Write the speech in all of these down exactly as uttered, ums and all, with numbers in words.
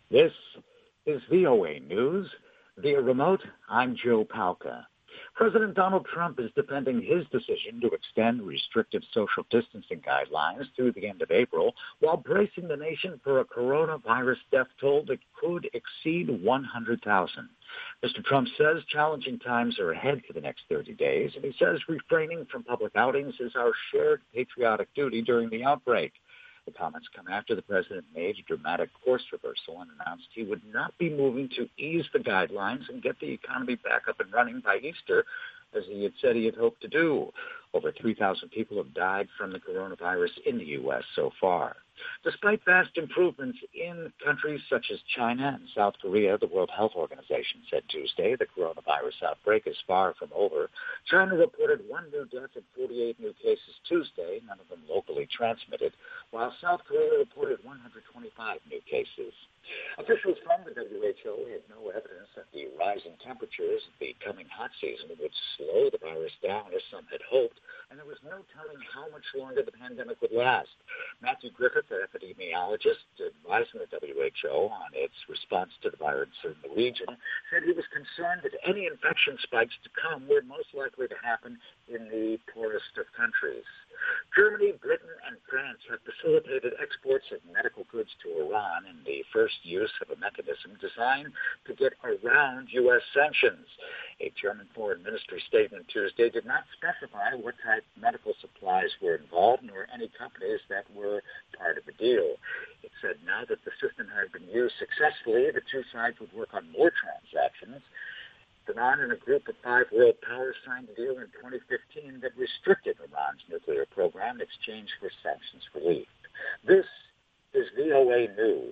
This is V O A News. Via remote, I'm Joe Palca. President Donald Trump is defending his decision to extend restrictive social distancing guidelines through the end of April while bracing the nation for a coronavirus death toll that could exceed one hundred thousand. Mister Trump says challenging times are ahead for the next thirty days, and he says refraining from public outings is our shared patriotic duty during the outbreak. The comments come after the president made a dramatic course reversal and announced he would not be moving to ease the guidelines and get the economy back up and running by Easter, as he had said he had hoped to do. Over three thousand people have died from the coronavirus in the U S so far. Despite vast improvements in countries such as China and South Korea, the World Health Organization said Tuesday the coronavirus outbreak is far from over. China reported one new death and forty-eight new cases Tuesday, none of them locally transmitted, while South Korea reported one hundred twenty-five new cases. Officials from the W H O had no evidence that the rising temperatures of the coming hot season would slow the virus down as some had hoped, and there was no telling how much longer the pandemic would last. Matthew Griffith, an epidemiologist advising the W H O on its response to the virus in the region, said he was concerned that any infection spikes to come were most likely to happen in the poorest of countries. Germany, Britain, and France have facilitated exports of medical goods to Iran in the first use of a mechanism designed to get around U S sanctions. A German foreign ministry statement Tuesday did not specify what type of medical supplies were involved nor any companies that were part of the deal. It said now that the system had been used successfully, the two sides would work on more transactions. Iran and a group of five world powers signed a deal in twenty fifteen that restricted Iran's nuclear program in exchange for sanctions relief. This is V O A News.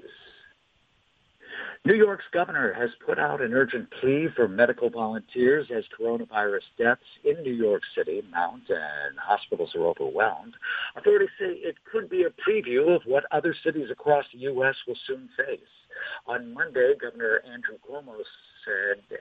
New York's governor has put out an urgent plea for medical volunteers as coronavirus deaths in New York City mount and hospitals are overwhelmed. Authorities say it could be a preview of what other cities across the U S will soon face. On Monday, Governor Andrew Cuomo said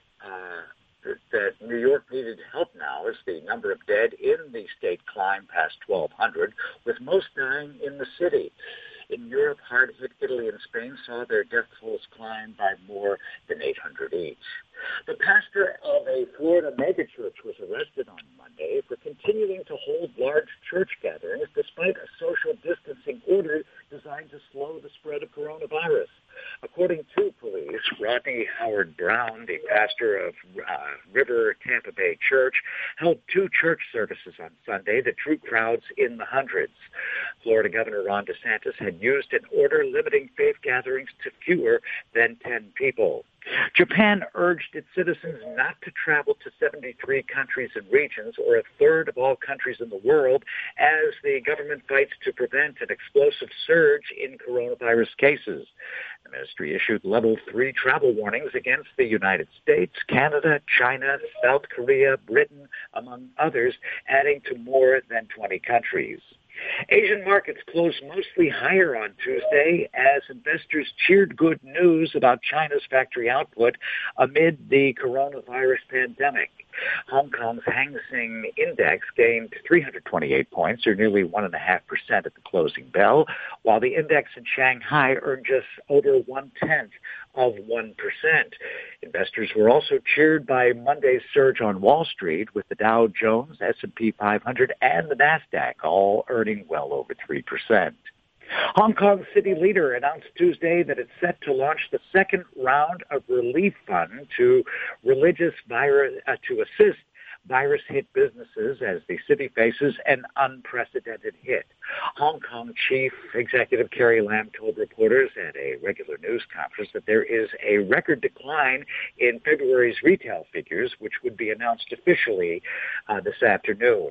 uh, that New York needed help now as the number of dead in the state climbed past twelve hundred, with most dying in the city. In Europe, hard-hit Italy and Spain saw their death tolls climb by more than eight hundred each. The pastor of a Florida megachurch was arrested on Monday for continuing to hold large church gatherings despite a social distancing order designed to slow the spread of coronavirus. According to police, Rodney Howard Brown, the pastor of uh, River Tampa Bay Church, held two church services on Sunday that drew crowds in the hundreds. Florida Governor Ron DeSantis had used an order limiting faith gatherings to fewer than ten people. Japan urged its citizens not to travel to seventy-three countries and regions, or a third of all countries in the world, as the government fights to prevent an explosive surge in coronavirus cases. The ministry issued level three travel warnings against the United States, Canada, China, South Korea, Britain, among others, adding to more than twenty countries. Asian markets closed mostly higher on Tuesday as investors cheered good news about China's factory output amid the coronavirus pandemic. Hong Kong's Hang Seng Index gained three hundred twenty-eight points, or nearly one point five percent at the closing bell, while the index in Shanghai earned just over one-tenth of one percent. Investors were also cheered by Monday's surge on Wall Street, with the Dow Jones, S and P five hundred, and the NASDAQ all earning well over three percent. Hong Kong city leader announced Tuesday that it's set to launch the second round of relief fund to religious virus uh, to assist virus-hit businesses as the city faces an unprecedented hit. Hong Kong Chief Executive Carrie Lam told reporters at a regular news conference that there is a record decline in February's retail figures, which would be announced officially uh, this afternoon.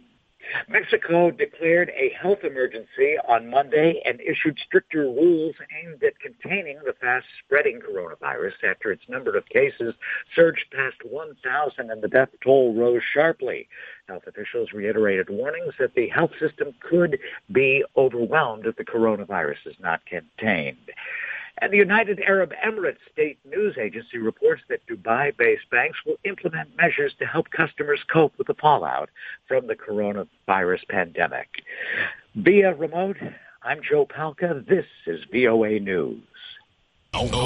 Mexico declared a health emergency on Monday and issued stricter rules aimed at containing the fast-spreading coronavirus after its number of cases surged past one thousand and the death toll rose sharply. Health officials reiterated warnings that the health system could be overwhelmed if the coronavirus is not contained. And the United Arab Emirates state news agency reports that Dubai-based banks will implement measures to help customers cope with the fallout from the coronavirus pandemic. Via remote, I'm Joe Palca. This is V O A News.